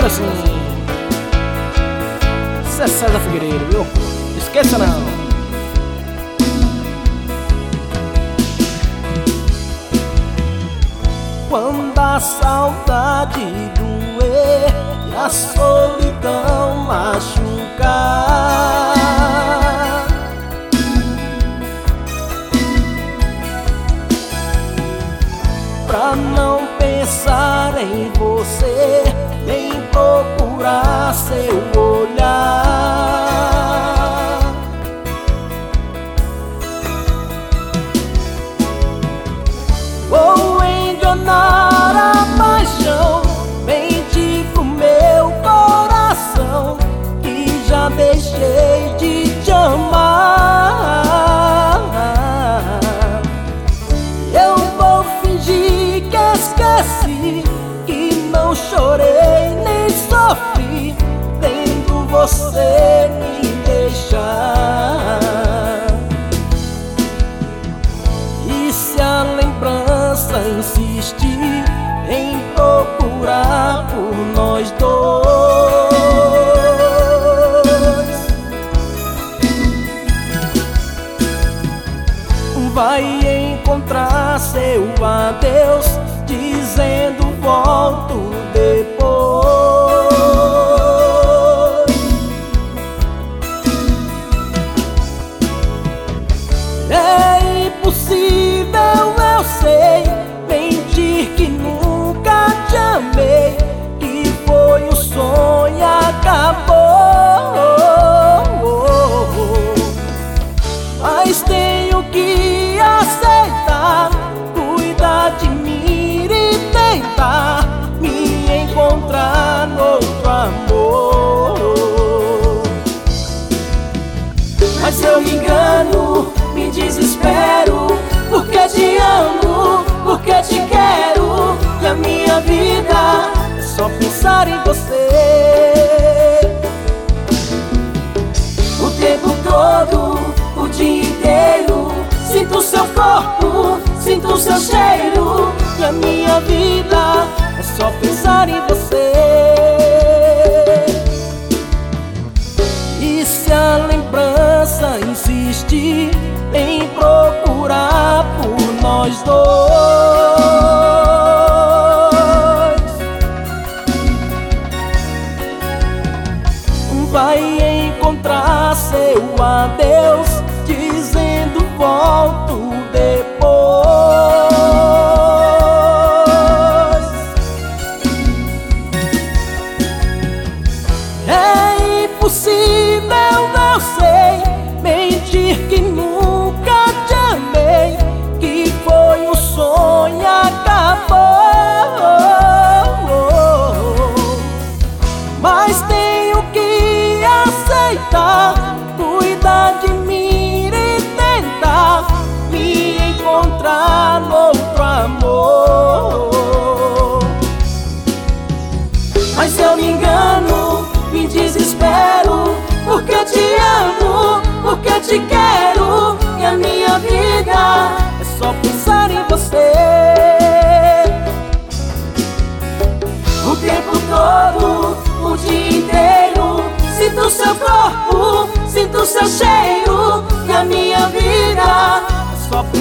assim. Isso é César Figueiredo, viu? Esqueça não. Quando a saudade doer e a solidão machucar, pra não pensar em você, nem procurar seu olhar, vou enganar a paixão, mentir pro meu coração que já deixei de te amar. Eu vou fingir que esqueci, que não chorei nem sofri, vendo você me deixar. E se a lembrança insistir em procurar por nós dois, vai encontrar seu adeus dizendo volto depois. É impossível, eu sei, mentir que nunca te amei, que foi um sonho e acabou. Mas tenho que aceitar, cuidar de mim e tentar me encontrar no outro amor. Mas eu me engano, me desespero, porque te amo, porque te quero, e a minha vida é só pensar em você. O tempo todo, o dia inteiro, sinto o seu corpo, sinto o seu cheiro, e a minha vida é só pensar em você. E se a lembrança insistir em procurar por nós dois, vai encontrar seu adeus dizendo volto depois. É impossível, eu sei, mentir que nunca te amei, que foi um sonho e acabou. Mas tenho que aceitar, cuidar de mim e tentar me encontrar no outro amor. Mas eu me engano, me desespero, porque te amo, porque te quero, e a minha vida é só pensar em você. O tempo todo, o dia inteiro, sinto o seu corpo, sinto o seu cheiro, e a minha vida é só pensar